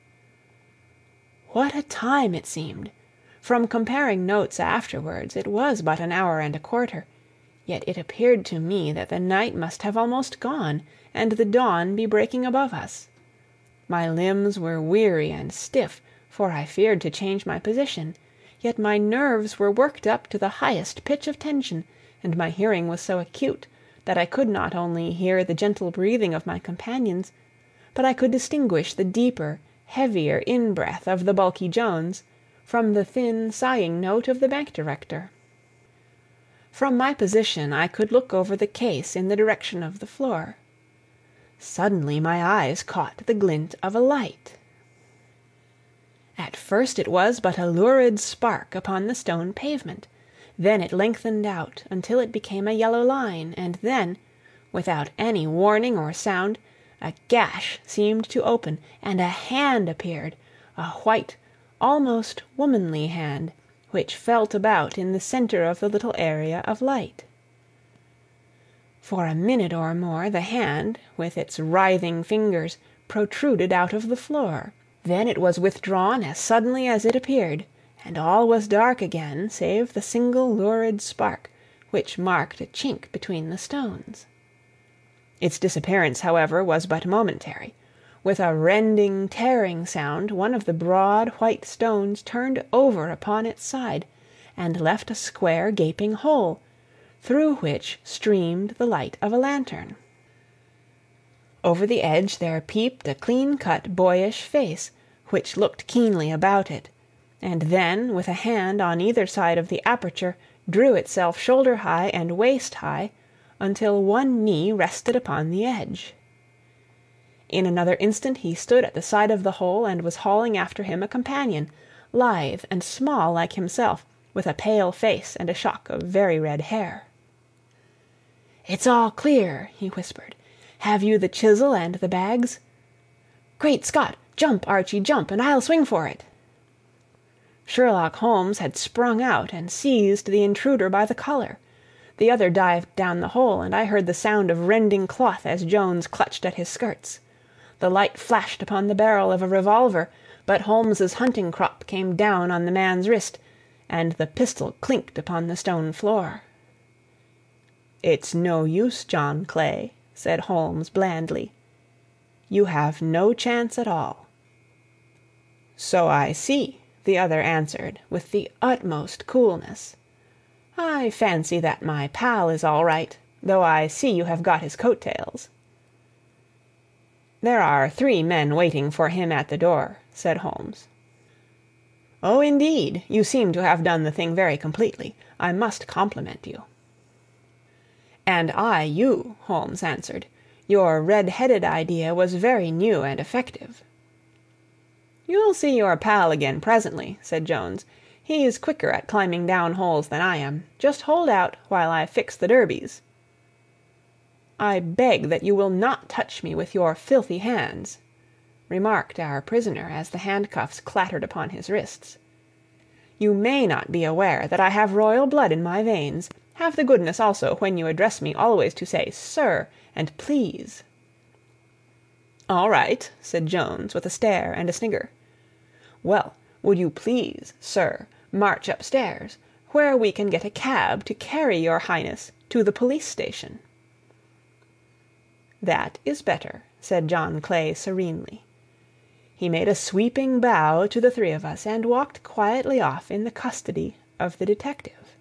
What a time it seemed! From comparing notes afterwards, it was but an hour and a quarter, yet it appeared to me that the night must have almost gone, and the dawn be breaking above us. My limbs were weary and stiff, for I feared to change my position, yet my nerves were worked up to the highest pitch of tension, and my hearing was so acute that I could not only hear the gentle breathing of my companions, but I could distinguish the deeper, heavier in-breath of the bulky Jones from the thin, sighing note of the bank director. From my position I could look over the case in the direction of the floor. Suddenly my eyes caught the glint of a light. At first it was but a lurid spark upon the stone pavement. Then it lengthened out until it became a yellow line, and then, without any warning or sound, a gash seemed to open, and a hand appeared, a white, almost womanly hand, which felt about in the center of the little area of light. For a minute or more the hand, with its writhing fingers, protruded out of the floor. Then it was withdrawn as suddenly as it appeared, and all was dark again save the single lurid spark which marked a chink between the stones. Its disappearance, however, was but momentary. With a rending, tearing sound, one of the broad, white stones turned over upon its side, and left a square, gaping hole, through which streamed the light of a lantern. Over the edge there peeped a clean-cut, boyish face, which looked keenly about it, and then, with a hand on either side of the aperture, drew itself shoulder-high and waist-high, until one knee rested upon the edge. In another instant he stood at the side of the hole and was hauling after him a companion, lithe and small like himself, with a pale face and a shock of very red hair. "It's all clear," he whispered. "Have you the chisel and the bags? Great Scott! Jump, Archie, jump, and I'll swing for it." Sherlock Holmes had sprung out and seized the intruder by the collar. The other dived down the hole, and I heard the sound of rending cloth as Jones clutched at his skirts. The light flashed upon the barrel of a revolver, but Holmes's hunting crop came down on the man's wrist, and the pistol clinked upon the stone floor. "It's no use, John Clay," said Holmes blandly. "You have no chance at all." "So I see," the other answered, with the utmost coolness. "I fancy that my pal is all right, though I see you have got his coat-tails." "There are 3 men waiting for him at the door," said Holmes. "Oh, indeed! You seem to have done the thing very completely. I must compliment you." "And I you," Holmes answered. "Your red-headed idea was very new and effective." "You'll see your pal again presently," said Jones. "He's quicker at climbing down holes than I am. Just hold out while I fix the derbies." "I beg that you will not touch me with your filthy hands," remarked our prisoner as the handcuffs clattered upon his wrists. "You may not be aware that I have royal blood in my veins. Have the goodness also, when you address me, always to say 'sir' and 'please.'" "All right," said Jones, with a stare and a snigger. "Well, would you please, sir, march upstairs, where we can get a cab to carry your Highness to the police station?" "That is better," said John Clay serenely. He made a sweeping bow to the 3 of us, and walked quietly off in the custody of the detective.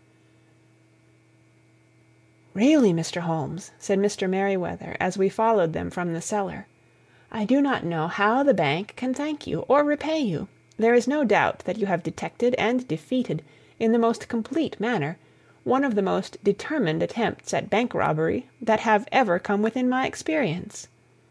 "Really, Mr. Holmes," said Mr. Merryweather, as we followed them from the cellar, "I do not know how the bank can thank you or repay you. There is no doubt that you have detected and defeated, in the most complete manner, one of the most determined attempts at bank robbery that have ever come within my experience."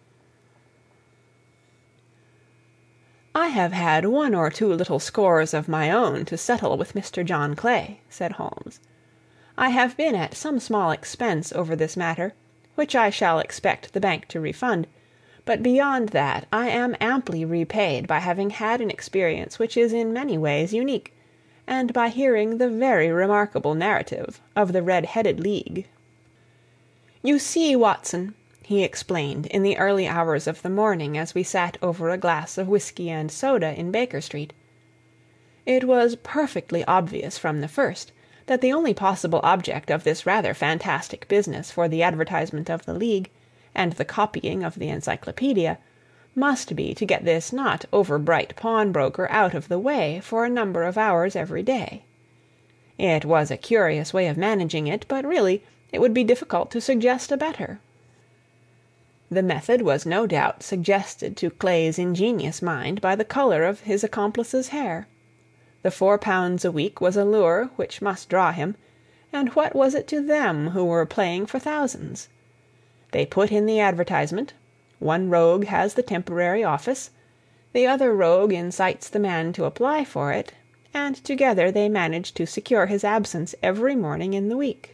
"I have had 1 or 2 little scores of my own to settle with Mr. John Clay," said Holmes. "I have been at some small expense over this matter, which I shall expect the bank to refund, but beyond that I am amply repaid by having had an experience which is in many ways unique, and by hearing the very remarkable narrative of the Red-headed League. You see, Watson," he explained in the early hours of the morning as we sat over a glass of whiskey and soda in Baker Street, "it was perfectly obvious from the first that the only possible object of this rather fantastic business for the advertisement of the League and the copying of the encyclopedia must be to get this not over-bright pawnbroker out of the way for a number of hours every day. It was a curious way of managing it, but really it would be difficult to suggest a better. The method was no doubt suggested to Clay's ingenious mind by the color of his accomplice's hair. The £4 a week was a lure which must draw him, and what was it to them who were playing for thousands? They put in the advertisement, one rogue has the temporary office, the other rogue incites the man to apply for it, and together they manage to secure his absence every morning in the week.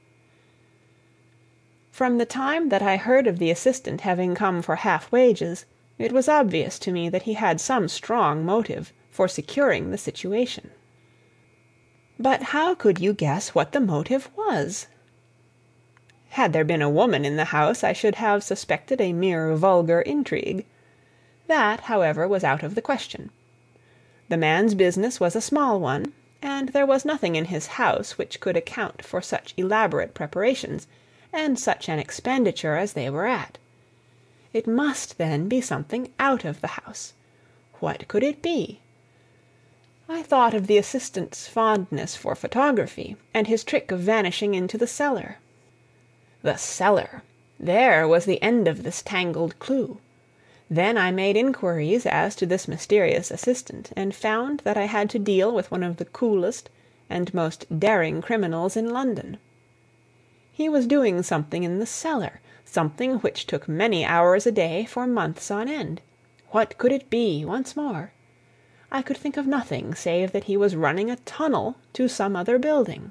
From the time that I heard of the assistant having come for half wages, it was obvious to me that he had some strong motive for securing the situation. But how could you guess what the motive was? Had there been a woman in the house, I should have suspected a mere vulgar intrigue. That, however, was out of the question. The man's business was a small one, and there was nothing in his house which could account for such elaborate preparations and such an expenditure as they were at. It must, then, be something out of the house. What could it be? I thought of the assistant's fondness for photography, and his trick of vanishing into the cellar. The cellar! There was the end of this tangled clue. Then I made inquiries as to this mysterious assistant, and found that I had to deal with one of the coolest and most daring criminals in London. He was doing something in the cellar, something which took many hours a day for months on end. What could it be, once more? I could think of nothing save that he was running a tunnel to some other building.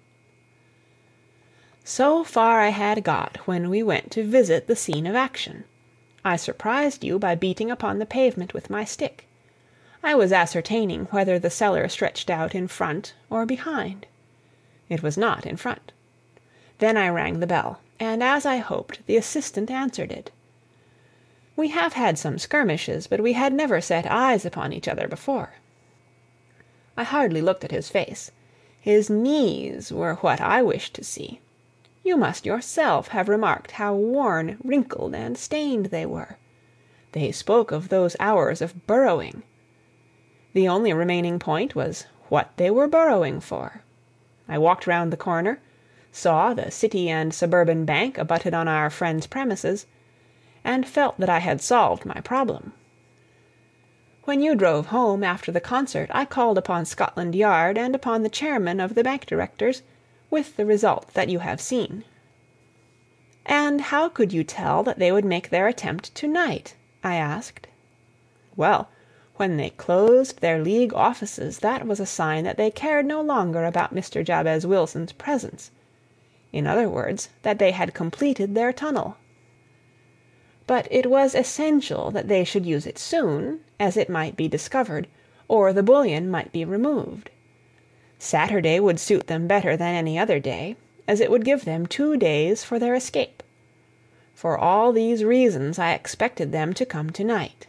So far I had got when we went to visit the scene of action. I surprised you by beating upon the pavement with my stick. I was ascertaining whether the cellar stretched out in front or behind. It was not in front. Then I rang the bell, and as I hoped, the assistant answered it. We have had some skirmishes, but we had never set eyes upon each other before. I hardly looked at his face. His knees were what I wished to see. You must yourself have remarked how worn, wrinkled, and stained they were. They spoke of those hours of burrowing. The only remaining point was what they were burrowing for. I walked round the corner, saw the City and Suburban Bank abutted on our friend's premises, and felt that I had solved my problem. When you drove home after the concert, I called upon Scotland Yard and upon the chairman of the bank directors, with the result that you have seen. And how could you tell that they would make their attempt to-night? I asked. Well, when they closed their League offices, that was a sign that they cared no longer about Mr. Jabez Wilson's presence. In other words, that they had completed their tunnel. But it was essential that they should use it soon, as it might be discovered, or the bullion might be removed. Saturday would suit them better than any other day, as it would give them 2 days for their escape. For all these reasons I expected them to come to-night.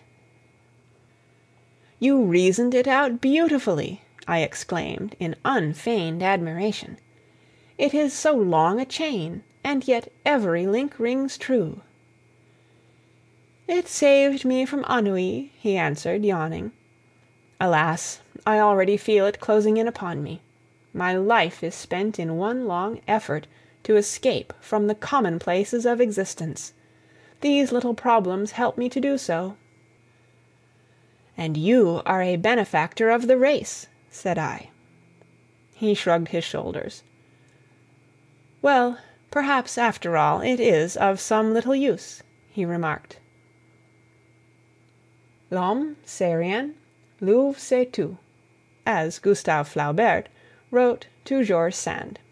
You reasoned it out beautifully, I exclaimed in unfeigned admiration. It is so long a chain, and yet every link rings true. It saved me from ennui, he answered, yawning. Alas, I already feel it closing in upon me. My life is spent in one long effort to escape from the commonplaces of existence. These little problems help me to do so. And you are a benefactor of the race, said I. He shrugged his shoulders. Well, perhaps after all it is of some little use, he remarked. L'homme c'est rien, l'œuvre c'est tout, as Gustave Flaubert wrote to George Sand.